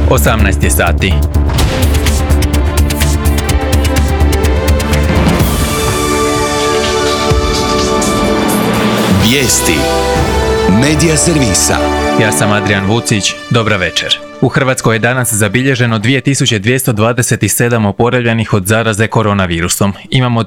18 je sati. Vijesti Medija servisa. Ja sam Adrian Vucić, dobra večer. U Hrvatskoj je danas zabilježeno 2227 oporavljenih od zaraze koronavirusom. Imamo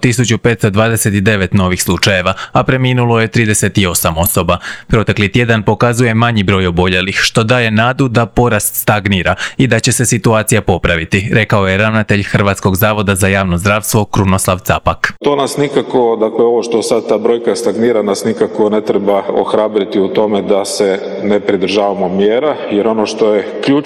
1529 novih slučajeva, a preminulo je 38 osoba. Protekli tjedan pokazuje manji broj oboljelih, što daje nadu da porast stagnira i da će se situacija popraviti, rekao je ravnatelj Hrvatskog zavoda za javno zdravstvo Krunoslav Capak. To nas nikako, dakle ovo što sad ta brojka stagnira, nas nikako ne treba ohrabriti u tome da se ne pridržavamo mjera, jer ono što je ključno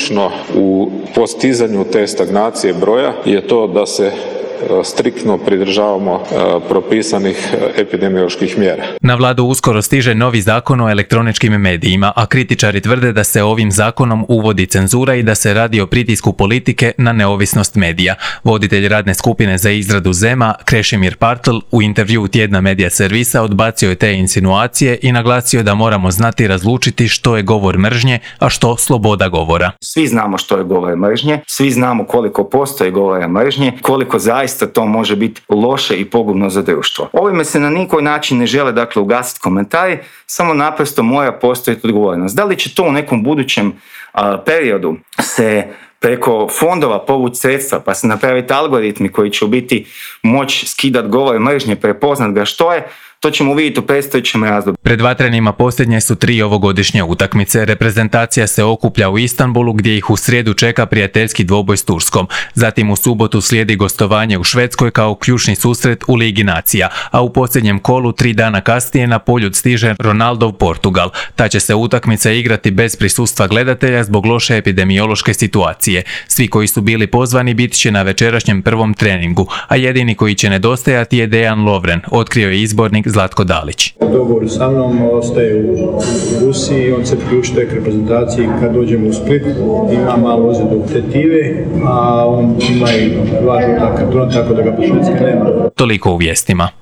u postizanju te stagnacije broja je to da se striktno pridržavamo propisanih epidemioloških mjera. Na vladu uskoro stiže novi zakon o elektroničkim medijima, a kritičari tvrde da se ovim zakonom uvodi cenzura i da se radi o pritisku politike na neovisnost medija. Voditelj radne skupine za izradu ZEM-a, Krešimir Partl, u intervjuu Tjedna Medija servisa odbacio je te insinuacije i naglasio da moramo znati razlučiti što je govor mržnje, a što sloboda govora. Svi znamo što je govor mržnje, svi znamo koliko postoji govora mržnje, koliko zaista to može biti loše i pogubno za društvo. Ovime se na nikoj način ne žele ugasiti komentari, samo naprosto mora postojati odgovornost. Da li će to u nekom budućem periodu se preko fondova povući sredstva pa se napraviti algoritmi koji će u biti moći skidati govor mržnje, prepoznat ga što je, to ćemo vidjeti u predstojećem razdoblju. Pred vatrenima posljednje su 3 ovogodišnje utakmice. Reprezentacija se okuplja u Istanbulu gdje ih u srijedu čeka prijateljski dvoboj s Turskom. Zatim u subotu slijedi gostovanje u Švedskoj kao ključni susret u Ligi nacija, a u posljednjem kolu 3 dana kasnije na Poljud stiže Ronaldov Portugal. Ta će se utakmica igrati bez prisustva gledatelja zbog loše epidemiološke situacije. Svi koji su bili pozvani bit će na večerašnjem prvom treningu, a jedini koji će nedostajati je Dejan Lovren, otkrio je izbornik Zlatko Dalić. Dogovor sa mnom ostaje u Rusiji, on se priključuje k reprezentaciji kad dođemo u Split, ima malo ozljedu tetive, a on ima i 2 žuta kartona, tako da ga po Švedske nema. Toliko u vijestima.